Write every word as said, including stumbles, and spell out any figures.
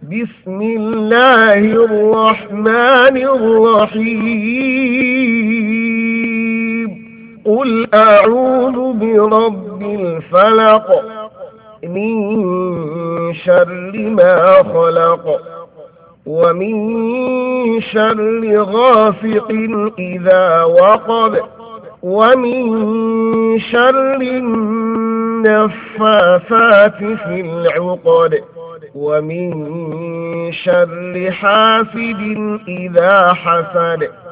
بسم الله الرحمن الرحيم قل أعوذ برب الفلق من شر ما خلق ومن شر غاسق إذا وقب ومن شر النفاثات في العقد ومن شر حاسد إذا حسد